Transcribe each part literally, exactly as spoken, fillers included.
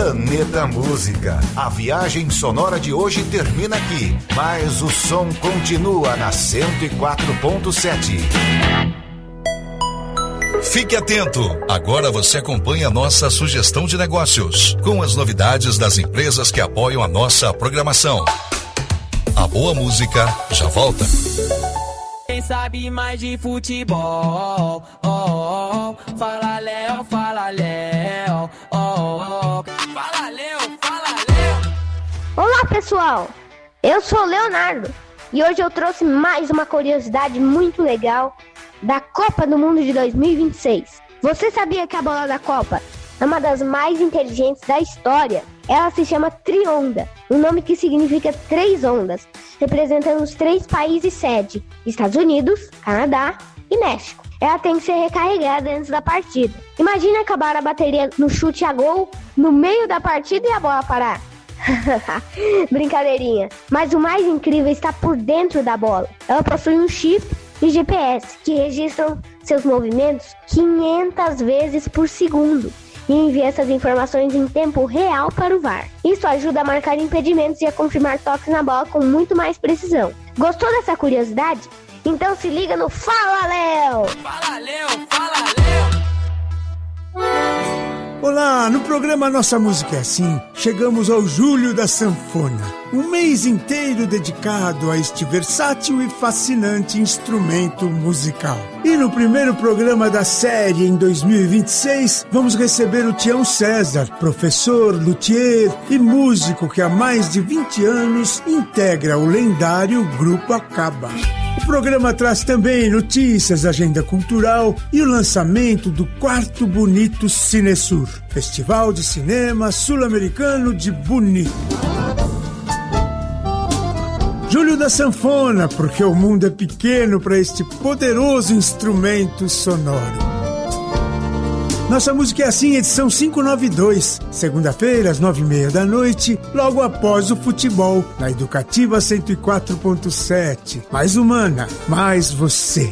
Planeta Música. A viagem sonora de hoje termina aqui, mas o som continua na cento e quatro ponto sete. Fique atento. Agora você acompanha a nossa sugestão de negócios, com as novidades das empresas que apoiam a nossa programação. A boa música já volta. Quem sabe mais de futebol, oh, oh, oh. Fala Léo, fala Léo, oh, oh, oh. Fala Léo, fala Léo. Olá pessoal, eu sou o Leonardo e hoje eu trouxe mais uma curiosidade muito legal da Copa do Mundo de dois mil e vinte e seis. Você sabia que a bola da Copa é uma das mais inteligentes da história? Ela se chama Trionda, um nome que significa três ondas, representando os três países sede, Estados Unidos, Canadá e México. Ela tem que ser recarregada antes da partida. Imagina acabar a bateria no chute a gol no meio da partida e a bola parar. Brincadeirinha. Mas o mais incrível está por dentro da bola. Ela possui um chip e G P S que registram seus movimentos quinhentas vezes por segundo e envia essas informações em tempo real para o V A R. Isso ajuda a marcar impedimentos e a confirmar toques na bola com muito mais precisão. Gostou dessa curiosidade? Então se liga no Fala Léo! Fala Léo, fala Léo! Olá, no programa Nossa Música é Assim, chegamos ao Julho da Sanfona, um mês inteiro dedicado a este versátil e fascinante instrumento musical. E no primeiro programa da série, em dois mil e vinte e seis, vamos receber o Tião César, professor, luthier e músico que há mais de vinte anos integra o lendário Grupo Acaba. O programa traz também notícias, agenda cultural e o lançamento do Quarto Bonito Cinesur, Festival de Cinema Sul-Americano de Bonito. Julho da Sanfona, porque o mundo é pequeno para este poderoso instrumento sonoro. Nossa Música é Assim, edição quinhentos e noventa e dois, segunda-feira, às nove e meia da noite, logo após o futebol, na Educativa cento e quatro ponto sete. Mais humana, mais você.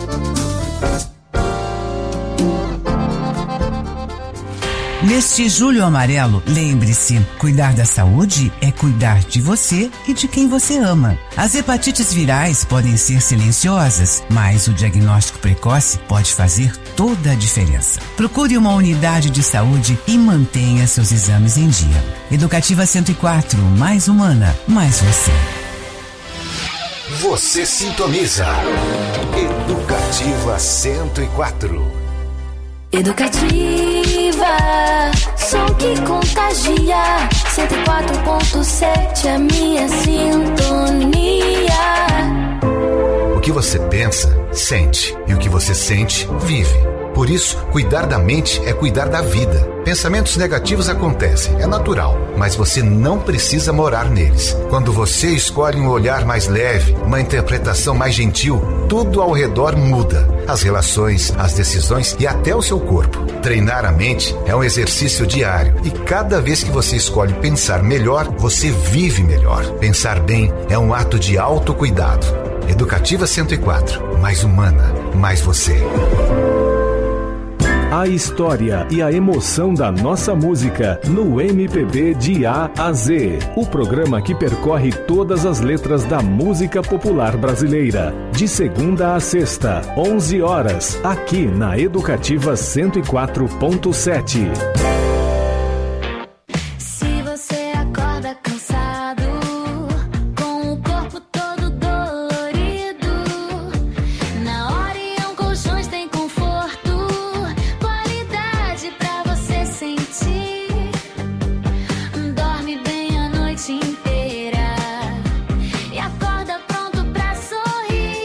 Neste Julho Amarelo, lembre-se, cuidar da saúde é cuidar de você e de quem você ama. As hepatites virais podem ser silenciosas, mas o diagnóstico precoce pode fazer toda a diferença. Procure uma unidade de saúde e mantenha seus exames em dia. Educativa cento e quatro, mais humana, mais você. Você sintoniza Educativa cento e quatro. Educativa, som que contagia, cento e quatro ponto sete, a minha sintonia. O que você pensa, sente. E o que você sente, vive. Por isso, cuidar da mente é cuidar da vida. Pensamentos negativos acontecem, é natural, mas você não precisa morar neles. Quando você escolhe um olhar mais leve, uma interpretação mais gentil, tudo ao redor muda. As relações, as decisões e até o seu corpo. Treinar a mente é um exercício diário e cada vez que você escolhe pensar melhor, você vive melhor. Pensar bem é um ato de autocuidado. Educativa cento e quatro, mais humana, mais você. A história e a emoção da nossa música no M P B de A a Z. O programa que percorre todas as letras da música popular brasileira. De segunda a sexta, onze horas, aqui na Educativa cento e quatro ponto sete. Se você acorda cansado, com o corpo todo dolorido, na Orion Colchões tem conforto, qualidade pra você sentir. Dorme bem a noite inteira e acorda pronto pra sorrir.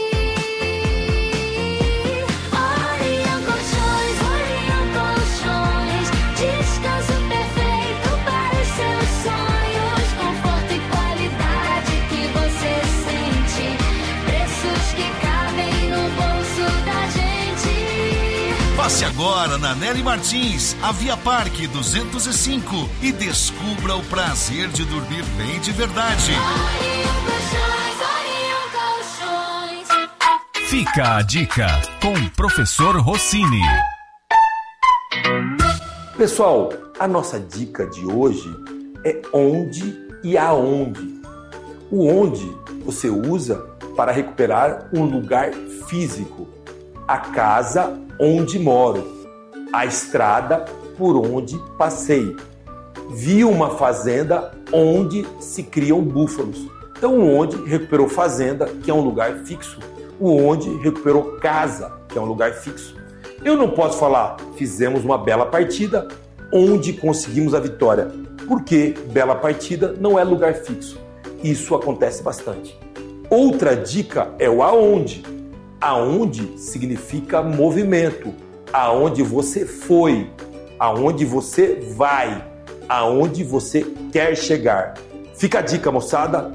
Orion Colchões, Orion Colchões, descanso perfeito para os seus sonhos, conforto e qualidade que você sente, preços que cabem no bolso da gente. Passe agora na Nelly Martins, a Via Parque duzentos e cinco e descubra o prazer de dormir bem de verdade. Orion Colchões, Orion Colchões. Fica a dica com o professor Rossini. Pessoal, a nossa dica de hoje é onde e aonde. O onde você usa para recuperar um lugar físico, a casa onde moro, a estrada por onde passei. Vi uma fazenda onde se criam búfalos. Então o onde recuperou fazenda, que é um lugar fixo. O onde recuperou casa, que é um lugar fixo. Eu não posso falar, fizemos uma bela partida, onde conseguimos a vitória, porque bela partida não é lugar fixo. Isso acontece bastante. Outra dica é o aonde. Aonde significa movimento. Aonde você foi, aonde você vai, aonde você quer chegar. Fica a dica, moçada.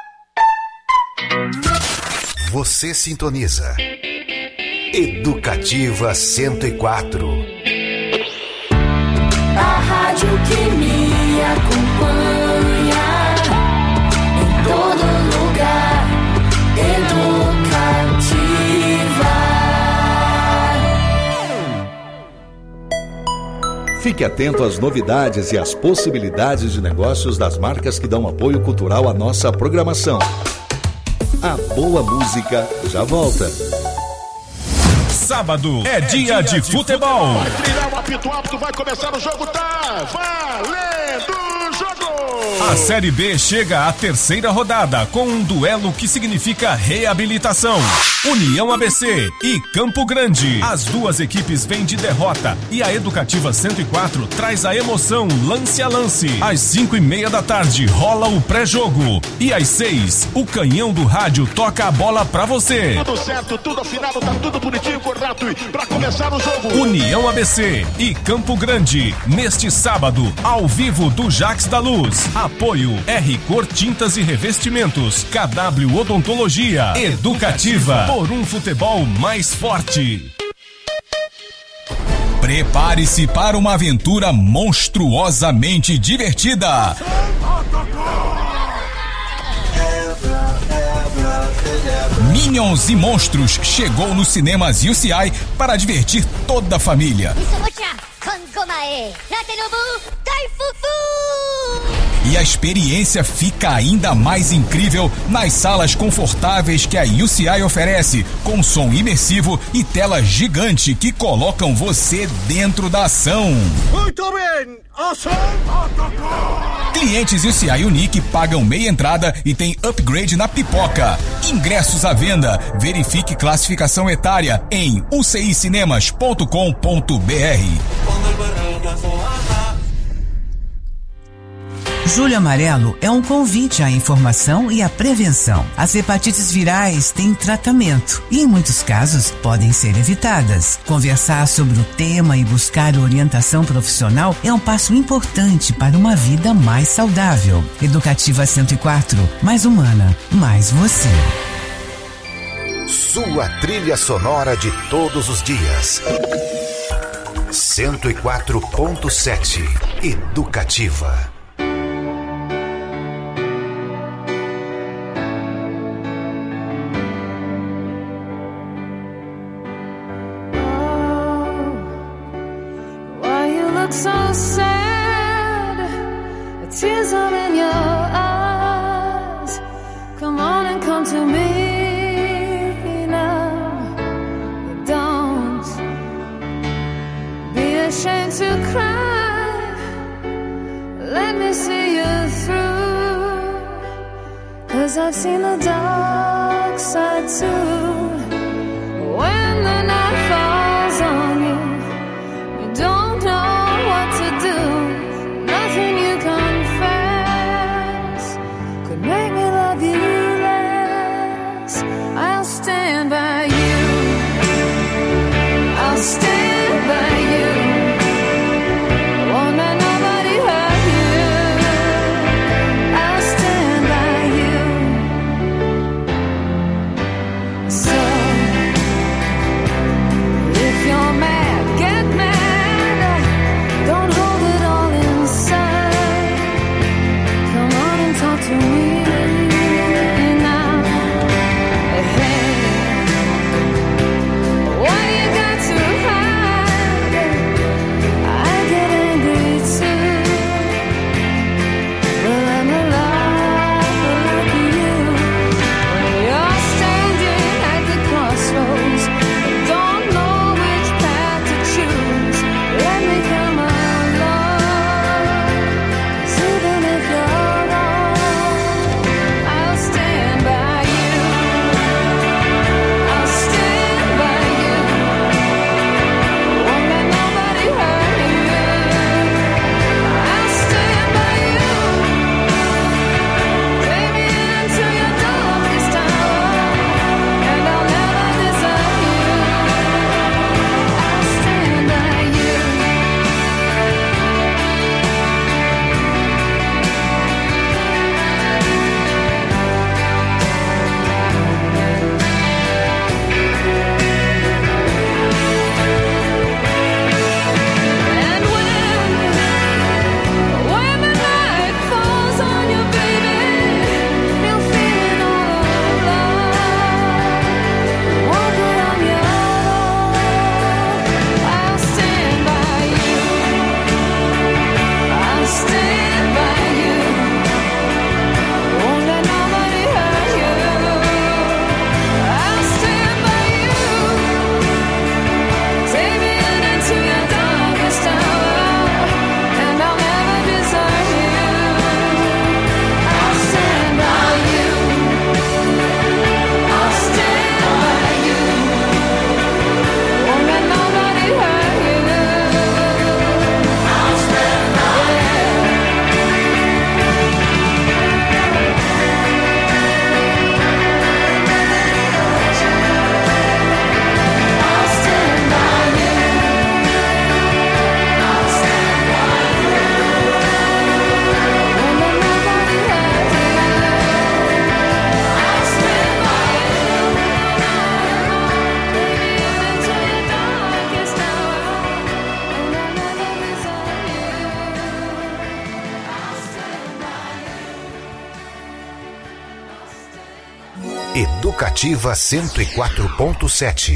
Você sintoniza Educativa cento e quatro. A rádio que me acompanha em todo lugar. Educativa. Fique atento às novidades e às possibilidades de negócios das marcas que dão apoio cultural à nossa programação. A boa música já volta. Sábado é, é dia, dia de, de futebol. Vai trilhar o apito alto, vai começar o jogo, tá valendo o jogo! A Série B chega à terceira rodada com um duelo que significa reabilitação. União A B C e Campo Grande. As duas equipes vêm de derrota e a Educativa cento e quatro traz a emoção lance a lance. Às cinco e meia da tarde rola o pré-jogo e às seis o canhão do rádio toca a bola pra você. Tudo certo, tudo afinado, tá tudo bonitinho, correto e pra começar o jogo. União A B C e Campo Grande neste sábado ao vivo do Jax da Luz. Apoio R Cor Tintas e Revestimentos, K W Odontologia, Educativa, por um futebol mais forte. Prepare-se para uma aventura monstruosamente divertida. Minions e Monstros chegou nos cinemas U C I para divertir toda a família. E a experiência fica ainda mais incrível nas salas confortáveis que a U C I oferece, com som imersivo e tela gigante que colocam você dentro da ação. Muito bem, ação! Clientes U C I Unique pagam meia entrada e tem upgrade na pipoca. Ingressos à venda. Verifique classificação etária em u c i cinemas ponto com ponto b r. Julho Amarelo é um convite à informação e à prevenção. As hepatites virais têm tratamento e, em muitos casos, podem ser evitadas. Conversar sobre o tema e buscar orientação profissional é um passo importante para uma vida mais saudável. Educativa cento e quatro, mais humana, mais você. Sua trilha sonora de todos os dias. cento e quatro ponto sete. Educativa. So sad, the tears are in your eyes. Come on and come to me now. Don't be ashamed to cry. Let me see you through. 'Cause I've seen the dark side too. When the night falls on you, you don't know what to do. Nothing you confess could make me love you less. I'll stand by you. I'll stand by you. Won't let nobody hurt you. I'll stand by you. So Educativa cento e quatro ponto sete.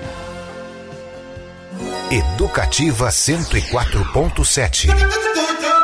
Educativa cento e quatro ponto sete.